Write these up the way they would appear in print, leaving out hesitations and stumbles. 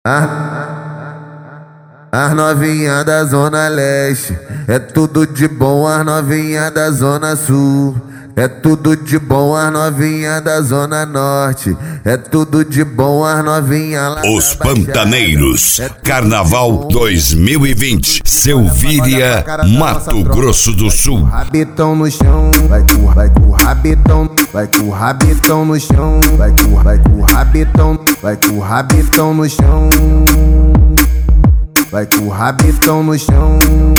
As novinha da Zona Leste é tudo de bom, as novinha da Zona Sul é tudo de bom, as novinha da Zona Norte é tudo de bom, as novinha lá. Os Pantaneiros, Carnaval 2020, Selvíria, Mato Grosso do Sul. Rabitão no chão, vai com o rabitão, vai com o rabitão no chão, vai com o rabitão, vai com o rabitão no chão, vai com o rabitão no chão,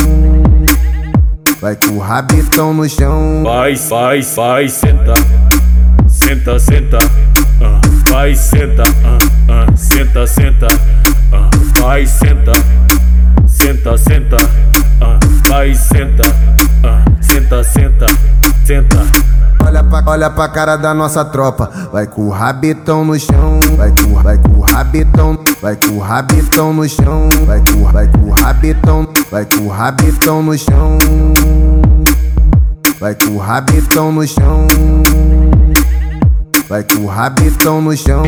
vai com o rabitão no chão. Vai, senta, senta, senta, vai, senta, senta, senta, vai, senta, senta, senta, vai, senta, senta, senta, senta. Olha pra cara da nossa tropa, vai com o rabitão no chão, vai com o rabitão, vai com o rabitão no chão, vai com o rabitão, vai com o rabitão no chão, vai com o rabitão no chão, vai com o rabitão no chão.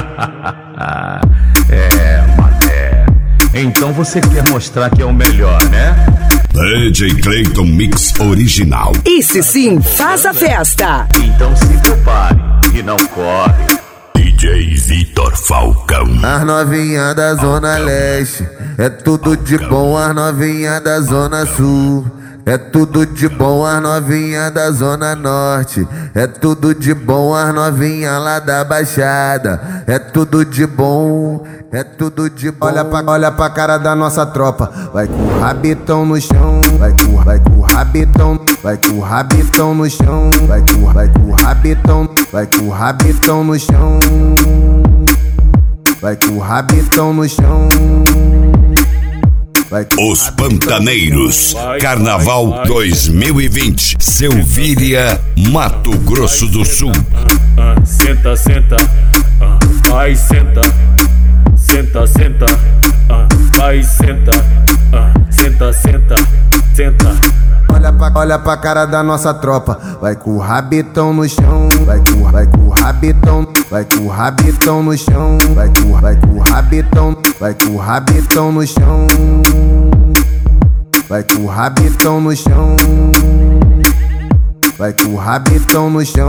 É, mané. Então você quer mostrar que é o melhor, né? DJ Clayton Mix Original. Esse sim faz a festa. Então se prepare e não corre. DJ Vitor Falcão. As novinha da Zona Leste é tudo de bom, as novinha da Zona Sul é tudo de bom, as novinha da Zona Norte é tudo de bom, as novinha lá da Baixada é tudo de bom, é tudo de bom. Olha pra cara da nossa tropa, vai com o rabitão no chão, vai com o rabitão, vai com o rabitão no chão, vai com o rabitão, vai com o rabitão no chão, vai com o rabitão no chão. Os Pantaneiros, Carnaval 2020, Selvíria, Mato Grosso do Sul. Senta, senta, vai, senta, senta, senta, vai, senta, senta, senta, senta. Olha pra cara da nossa tropa, vai com o rabitão no chão, vai com o rabitão, vai com o rabitão no chão, vai com o rabitão, vai com o rabitão no chão, vai com o rabitão no chão, vai com o rabitão no chão.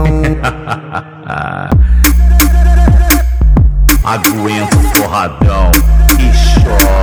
Aguenta o porradão e chora.